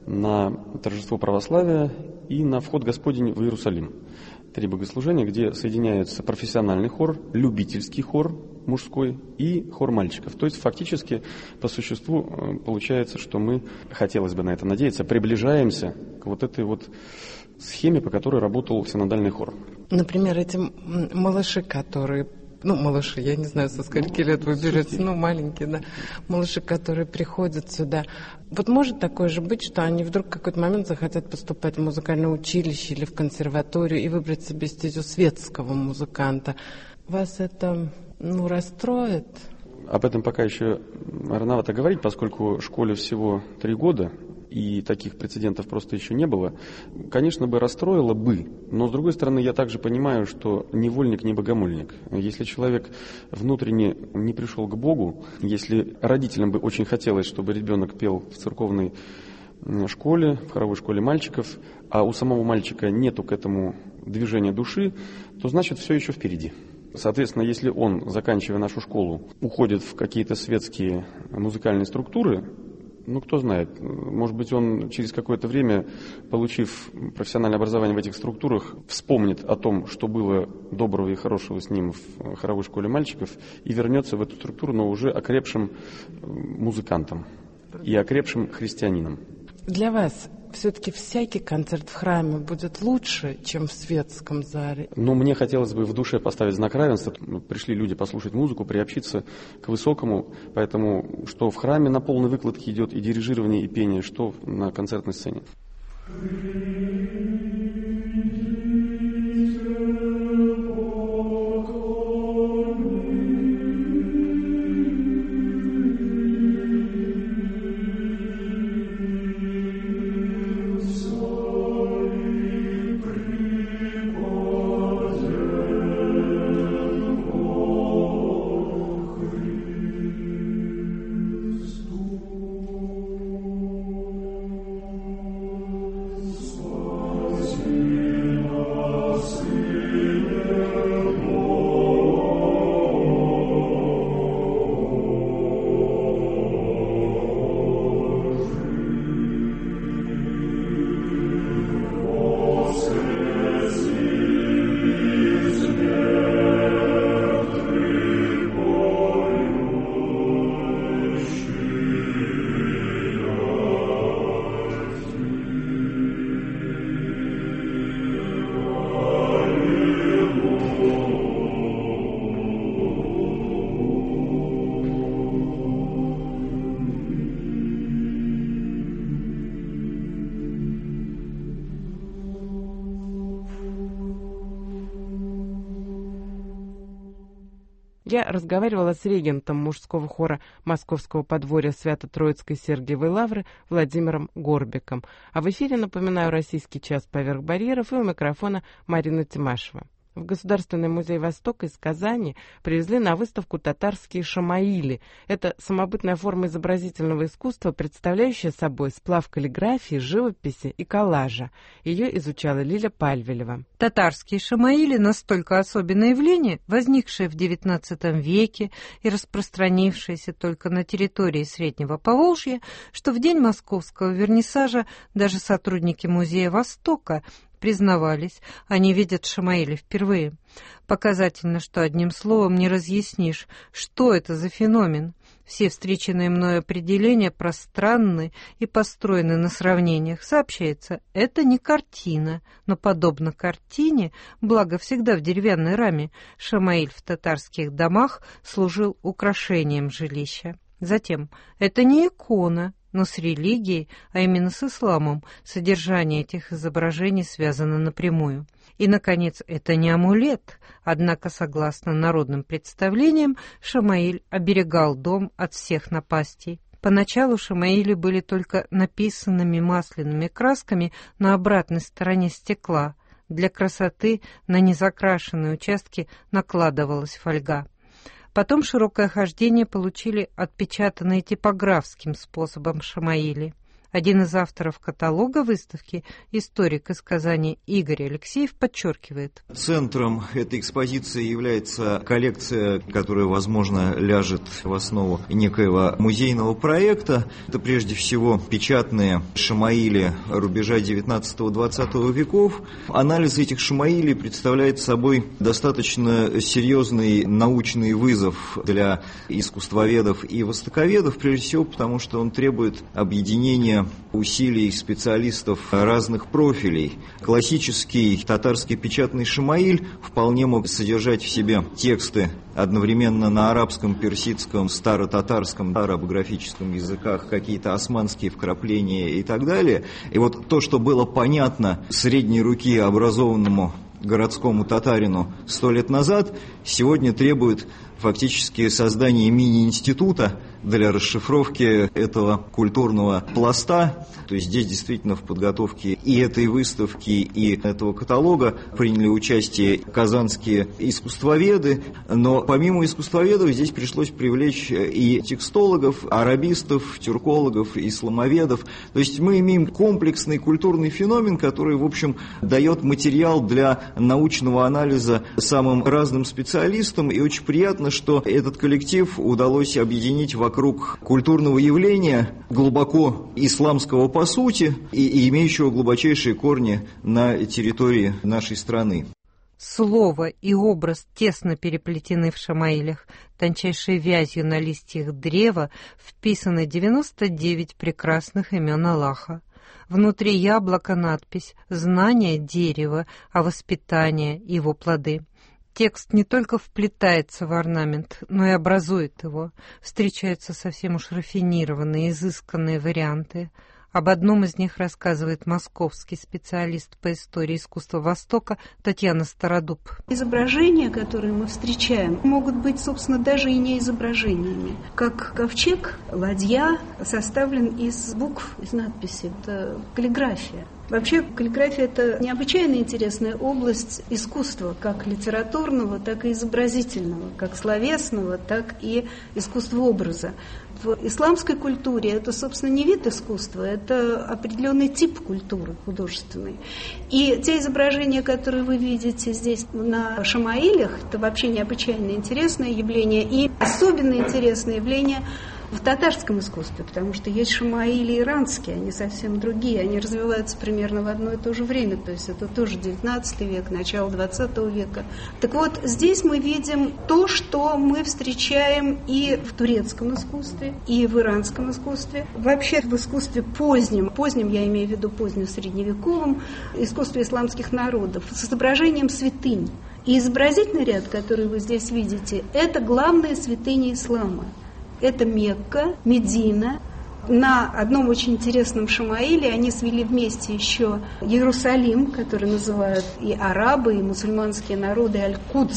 N: на торжество православия и на вход Господень в Иерусалим. 3 богослужения, где соединяются профессиональный хор, любительский хор мужской и хор мальчиков. То есть фактически по существу получается, что мы, хотелось бы на это надеяться, приближаемся к вот этой вот схеме, по которой работал синодальный хор.
A: Например, эти малыши, которые... малыши, я не знаю, со скольки лет вы берете, маленькие, да, малыши, которые приходят сюда. Вот может такое же быть, что они вдруг в какой-то момент захотят поступать в музыкальное училище или в консерваторию и выбрать себе стезю светского музыканта. Вас это, расстроит?
N: Об этом пока еще рановато говорить, поскольку школе всего 3 года, и таких прецедентов просто еще не было. Конечно, бы расстроило бы, но, с другой стороны, я также понимаю, что невольник не богомольник. Если человек внутренне не пришел к Богу, если родителям бы очень хотелось, чтобы ребенок пел в церковной школе, в хоровой школе мальчиков, а у самого мальчика нету к этому движения души, то значит все еще впереди. Соответственно, если он, заканчивая нашу школу, уходит в какие-то светские музыкальные структуры, кто знает, может быть, он через какое-то время, получив профессиональное образование в этих структурах, вспомнит о том, что было доброго и хорошего с ним в хоровой школе мальчиков, и вернется в эту структуру, но уже окрепшим музыкантом и окрепшим христианином.
A: Для вас все-таки всякий концерт в храме будет лучше, чем в светском зале?
N: Мне хотелось бы в душе поставить знак равенства. Пришли люди послушать музыку, приобщиться к высокому. Поэтому что в храме на полной выкладке идет и дирижирование, и пение, что на концертной сцене.
A: Я разговаривала с регентом мужского хора Московского подворья Свято-Троицкой Сергиевой Лавры Владимиром Горбиком. А в эфире, напоминаю, «Российский час поверх барьеров», и у микрофона Марина Тимашева. В Государственный музей Востока из Казани привезли на выставку татарские шамаили. Это самобытная форма изобразительного искусства, представляющая собой сплав каллиграфии, живописи и коллажа. Ее изучала Лиля Пальвелева.
O: Татарские шамаили – настолько особенное явление, возникшее в XIX веке и распространившееся только на территории Среднего Поволжья, что в день московского вернисажа даже сотрудники Музея Востока признавались, они видят шамаили впервые. Показательно, что одним словом не разъяснишь, что это за феномен. Все встреченные мною определения пространны и построены на сравнениях. Сообщается, это не картина, но подобно картине, благо всегда в деревянной раме, шамаиль в татарских домах служил украшением жилища. Затем, это не икона, но с религией, а именно с исламом, содержание этих изображений связано напрямую. И, наконец, это не амулет, однако, согласно народным представлениям, шамаиль оберегал дом от всех напастей. Поначалу шамаили были только написанными масляными красками на обратной стороне стекла. Для красоты на незакрашенные участки накладывалась фольга. Потом широкое хождение получили отпечатанные типографским способом шамаили. Один из авторов каталога выставки, историк из Казани Игорь Алексеев, подчеркивает.
P: Центром этой экспозиции является коллекция, которая, возможно, ляжет в основу некоего музейного проекта. Это прежде всего печатные шамаили рубежа 19-20 веков. Анализ этих шамаилей представляет собой достаточно серьезный научный вызов для искусствоведов и востоковедов, прежде всего потому, что он требует объединения усилий специалистов разных профилей. Классический татарский печатный шамаиль вполне мог содержать в себе тексты одновременно на арабском, персидском, старо-татарском, арабографическом языках, какие-то османские вкрапления и так далее. И вот то, что было понятно средней руки образованному городскому татарину 100 лет назад, сегодня требует фактически создания мини-института для расшифровки этого культурного пласта. То есть здесь действительно в подготовке и этой выставки, и этого каталога приняли участие казанские искусствоведы, но помимо искусствоведов здесь пришлось привлечь и текстологов, арабистов, тюркологов, исламоведов. То есть мы имеем комплексный культурный феномен, который, в общем, дает материал для научного анализа самым разным специалистам, и очень приятно, что этот коллектив удалось объединить вокруг культурного явления, глубоко исламского по сути и имеющего глубочайшие корни на территории нашей страны.
O: Слово и образ тесно переплетены в шамаилях. Тончайшей вязью на листьях древа вписаны 99 прекрасных имен Аллаха. Внутри яблока надпись «Знание дерева, а воспитание его плоды». Текст не только вплетается в орнамент, но и образует его. Встречаются совсем уж рафинированные, изысканные варианты. Об одном из них рассказывает московский специалист по истории искусства Востока Татьяна Стародуб.
Q: Изображения, которые мы встречаем, могут быть, собственно, даже и не изображениями. Как ковчег, ладья составлен из букв, из надписей. Это каллиграфия. Вообще, каллиграфия – это необычайно интересная область искусства, как литературного, так и изобразительного, как словесного, так и искусства образа. В исламской культуре это, собственно, не вид искусства, это определенный тип культуры художественной. И те изображения, которые вы видите здесь на шамаилях, это вообще необычайно интересное явление и особенно интересное явление в татарском искусстве, потому что есть шамаили иранские, они совсем другие, они развиваются примерно в одно и то же время, то есть это тоже 19 век, начало 20 века. Так вот, здесь мы видим то, что мы встречаем и в турецком искусстве, и в иранском искусстве, вообще в искусстве позднем я имею в виду позднесредневековом, искусстве исламских народов, с изображением святынь. И изобразительный ряд, который вы здесь видите, это главные святыни ислама. Это Мекка, Медина. На одном очень интересном шамаиле они свели вместе еще Иерусалим, который называют и арабы, и мусульманские народы Аль-Кудс.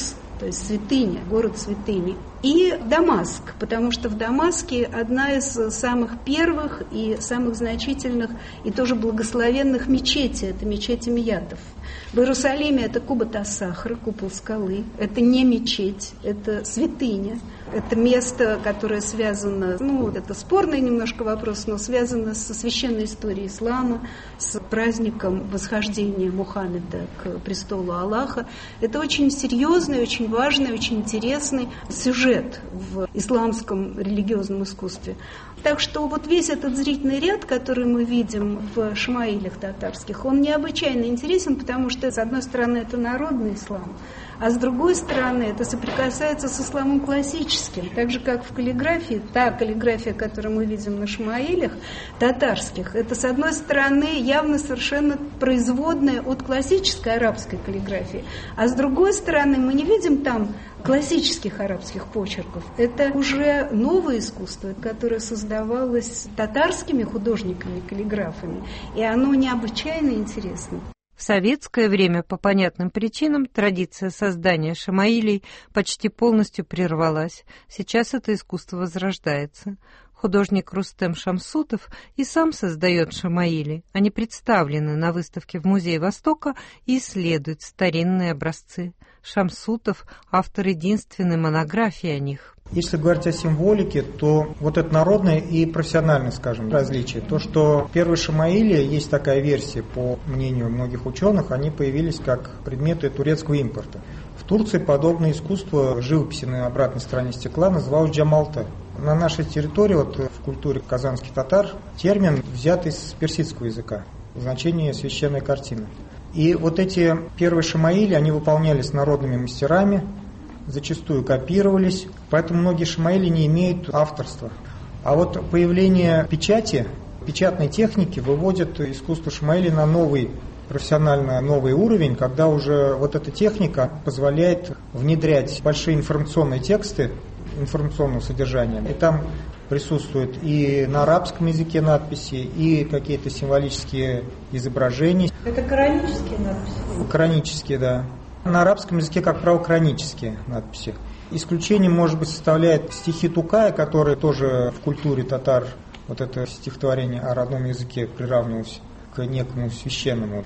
Q: то есть святыня, город святыни. И Дамаск, потому что в Дамаске одна из самых первых и самых значительных и тоже благословенных мечетей, это мечеть Имиятов. В Иерусалиме это Кубат ас-Сахра, купол скалы. Это не мечеть, это святыня. Это место, которое связано, это спорный немножко вопрос, но связано со священной историей ислама, с праздником восхождения Мухаммеда к престолу Аллаха. Это очень серьезный, очень важный, очень интересный сюжет в исламском религиозном искусстве. Так что вот весь этот зрительный ряд, который мы видим в шамаилях татарских, он необычайно интересен, потому что, с одной стороны, это народный ислам, а с другой стороны, это соприкасается с исламом классическим. Так же, как в каллиграфии, та каллиграфия, которую мы видим на шамаилях татарских, это, с одной стороны, явно совершенно производная от классической арабской каллиграфии, а с другой стороны, мы не видим там классических арабских почерков. Это уже новое искусство, которое создавалось татарскими художниками-каллиграфами, и оно необычайно интересно.
O: В советское время, по понятным причинам, традиция создания шамаилей почти полностью прервалась. Сейчас это искусство возрождается. Художник Рустем Шамсутов и сам создает шамаили. Они представлены на выставке в Музее Востока и исследуют старинные образцы. Шамсутов – автор единственной монографии о них.
R: Если говорить о символике, то вот это народное и профессиональное, скажем, различие. То, что первые шамаили, есть такая версия, по мнению многих ученых, они появились как предметы турецкого импорта. В Турции подобное искусство живописи на обратной стороне стекла называлось джамалта. На нашей территории, вот в культуре казанских татар, термин взят из персидского языка, значение священной картины. И вот эти первые шамаили, они выполнялись народными мастерами, зачастую копировались, поэтому многие шамаили не имеют авторства. А вот появление печати, печатной техники выводит искусство шамаили на новый, профессионально новый уровень, когда уже вот эта техника позволяет внедрять большие информационные тексты, информационного содержания. И там присутствуют и на арабском языке надписи, и какие-то символические изображения.
Q: Это коранические надписи?
R: Коранические, да. На арабском языке, как правило, коранические надписи. Исключением, может быть, составляет стихи Тукая, которые тоже в культуре татар, вот это стихотворение о родном языке приравнивалось к некому священному.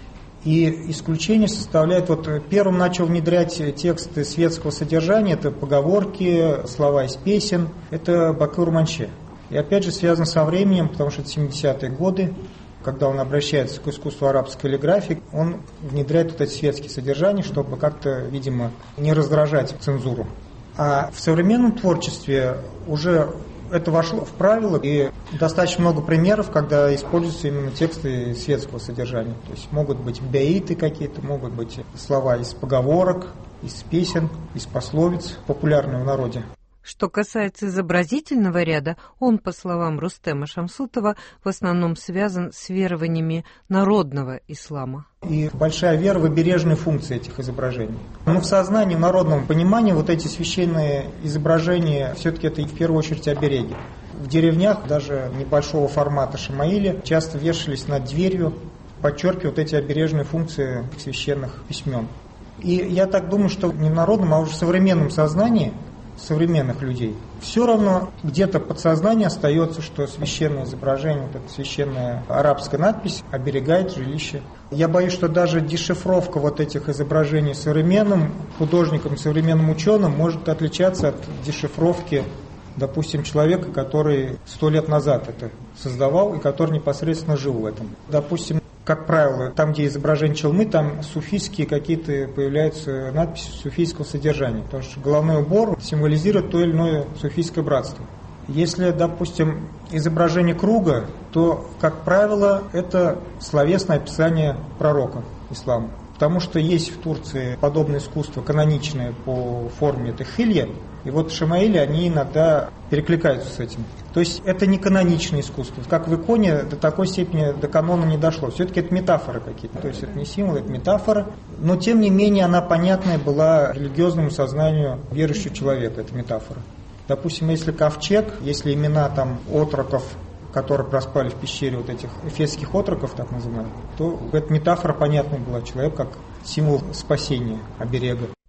R: И исключение составляет, вот первым начал внедрять тексты светского содержания, это поговорки, слова из песен, это Бакыр Манче. И опять же связано со временем, потому что это 70-е годы, когда он обращается к искусству арабской каллиграфии, он внедряет вот эти светские содержания, чтобы как-то, видимо, не раздражать цензуру. А в современном творчестве уже это вошло в правила, и достаточно много примеров, когда используются именно тексты светского содержания. То есть могут быть бяиты какие-то, могут быть слова из поговорок, из песен, из пословиц, популярные в народе.
O: Что касается изобразительного ряда, он, по словам Рустема Шамсутова, в основном связан с верованиями народного ислама.
R: И большая вера в обережные функции этих изображений. Но в сознании, в народном понимании вот эти священные изображения, все-таки это в первую очередь обереги. В деревнях, даже небольшого формата шамаили, часто вешались над дверью, подчеркивая вот эти обережные функции священных письмен. И я так думаю, что не в народном, а уже в современном сознании современных людей, все равно где-то подсознание остается, что священное изображение, вот эта священная арабская надпись оберегает жилище. Я боюсь, что даже дешифровка вот этих изображений современным художникам, современным ученым может отличаться от дешифровки, допустим, человека, который 100 лет назад это создавал и который непосредственно жил в этом. Допустим, как правило, там, где изображение челмы, там суфийские какие-то появляются надписи суфийского содержания, потому что головной убор символизирует то или иное суфийское братство. Если, допустим, изображение круга, то, как правило, это словесное описание пророка ислама. Потому что есть в Турции подобное искусство каноничное по форме, это хилья, и вот шамаили, они иногда перекликаются с этим. То есть это не каноничное искусство. Как в иконе до такой степени до канона не дошло. Все-таки это метафоры какие-то. То есть это не символ, это метафора. Но тем не менее она понятная была религиозному сознанию верующего человека, это метафора. Допустим, если ковчег, если имена там отроков, которые проспали в пещере, вот этих эфесских отроков, так называемых, то эта метафора понятная была. Человек как символ спасения, оберега.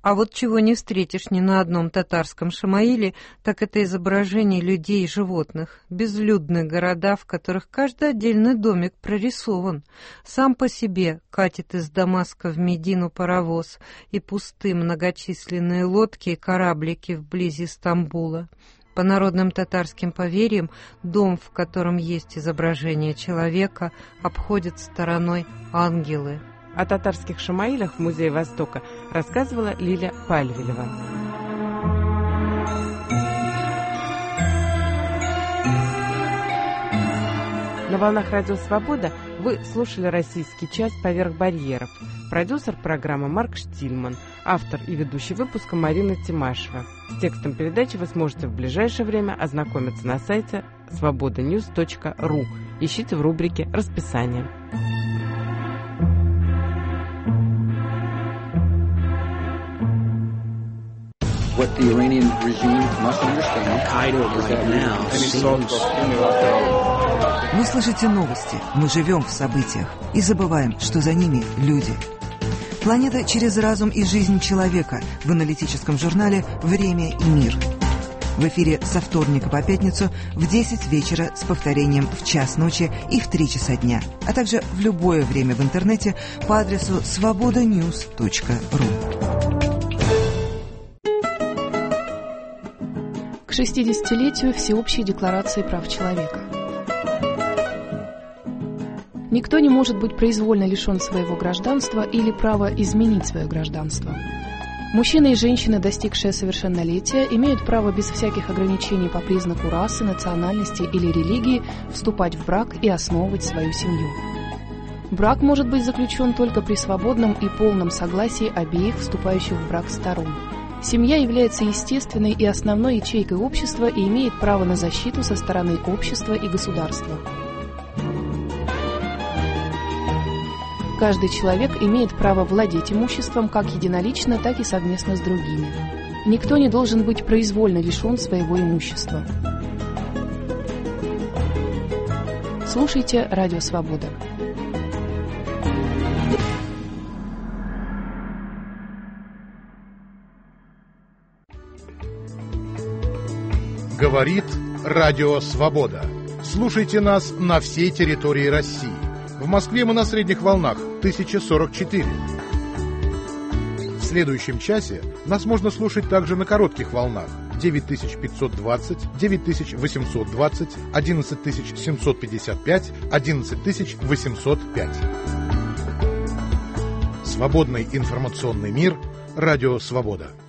O: А вот чего не встретишь ни на одном татарском шамаиле, так это изображение людей и животных, безлюдные города, в которых каждый отдельный домик прорисован. Сам по себе катит из Дамаска в Медину паровоз, и пусты многочисленные лодки и кораблики вблизи Стамбула. По народным татарским поверьям, дом, в котором есть изображение человека, обходят стороной ангелы.
A: О татарских шамаилях в Музее Востока рассказывала Лиля Пальвелева. На волнах Радио Свобода вы слушали «Российский час. Поверх барьеров». Продюсер программы Марк Штильман, автор и ведущий выпуска Марина Тимашева. С текстом передачи вы сможете в ближайшее время ознакомиться на сайте svobodanews.ru. Ищите в рубрике «Расписание».
S: What the Iranian regime must understand,
G: Вы слышите новости, мы живем в событиях и забываем, что за ними люди. Планета через разум и жизнь человека в аналитическом журнале «Время и мир». В эфире со вторника по пятницу в 10 вечера с повторением в час ночи и в 3 часа дня, а также в любое время в интернете по адресу svobodanews.ru.
T: К 60-летию Всеобщей декларации прав человека. Никто не может быть произвольно лишен своего гражданства или права изменить свое гражданство. Мужчины и женщины, достигшие совершеннолетия, имеют право без всяких ограничений по признаку расы, национальности или религии вступать в брак и основывать свою семью. Брак может быть заключен только при свободном и полном согласии обеих вступающих в брак сторон. Семья является естественной и основной ячейкой общества и имеет право на защиту со стороны общества и государства. Каждый человек имеет право владеть имуществом как единолично, так и совместно с другими. Никто не должен быть произвольно лишен своего имущества. Слушайте Радио Свобода.
D: Говорит Радио Свобода. Слушайте нас на всей территории России. В Москве мы на средних волнах 1044. В следующем часе нас можно слушать также на коротких волнах 9520, 9820, 11755, 11805. Свободный информационный мир. Радио Свобода.